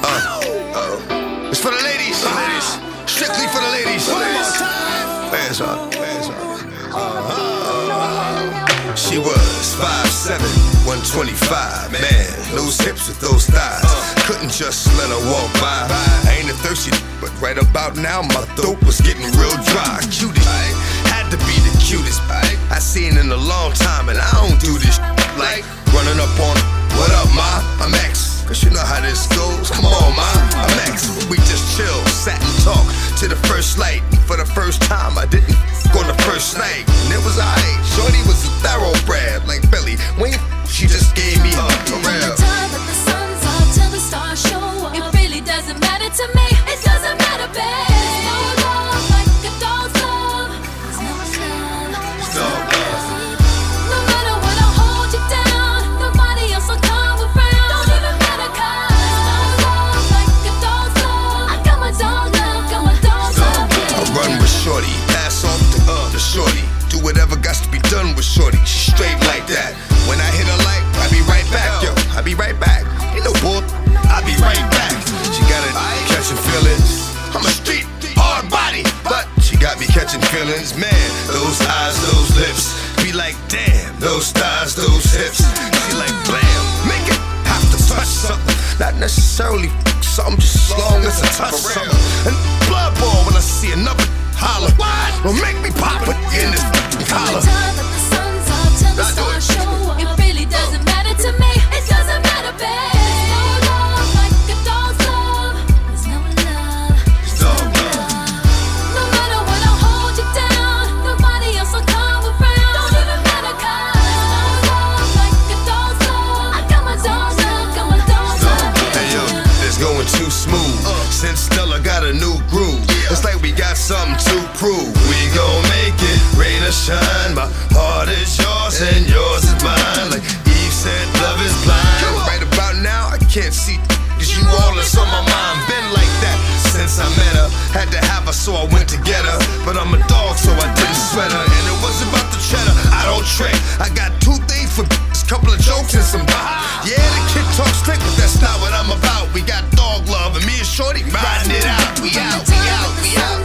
It's for the ladies. Strictly for the ladies. Hands up. She was 5'7", 125. Man, those hips with those thighs. Couldn't just let her walk by. I ain't a thirsty, but right about now my throat was getting real dry. Cutie, had to be the cutest. I seen in a long time, and I don't do this like running up on her. What up, ma? I'm X. Cause you know how this goes. Come on, ma. I'm X. We just chill, sat and talked to the first light. For the first time, I didn't on the first night, and it was alright. Shorty was a thoroughbred, like Billy. When she just gave me her real. Time that the sun's up till the stars show up. It really doesn't matter to me. It doesn't matter, babe. There's no love like a dog's love. There's no love. No matter what, I'll hold you down. Nobody else will come around. Don't even matter, 'cause no love like a dog's love. I got my dog love, got my dog's love. I run with Shorty, pass off to Shorty. Do whatever got to be done with Shorty. She straight like that. When I hit her like, I be right back, yo. I be right back. Ain't no bull. I be right back. She got it catching feelings. I'm a street hard body, but she got me catching feelings. Man, those eyes, those lips, be like damn. Those thighs, those hips. She like blam. Make it have to touch something. Not necessarily something, just as long as I touch something. And blood ball when I see another holler. Don't make me pop it in this collar. From the time that the sun's up till the stars show up, it really doesn't matter to me. It doesn't matter, babe. There's no love like a dog's love. There's no love. There's no love. No matter what, I'll hold you down. Nobody else will come around. Don't even matter, 'cause no love like a dog's love. I got my dog's love, got my dog's love. Hey yo, it's going too smooth. Since Stella got a new groove, it's like we got something to prove. We gon' make it, rain or shine. My heart is yours and yours is mine. Like Eve said, love is blind. Right about now, I can't see, 'cause you all that's on my mind. Been like that since I met her. Had to have her, so I went to get her. But I'm a dog, so I didn't sweat her. And it was about the cheddar, I don't trick. I got two things for a couple of jokes and some yeah, the kid talks slick, but that's not what I'm about. We got dog love, and me and Shorty riding it out. We out, we out, we out.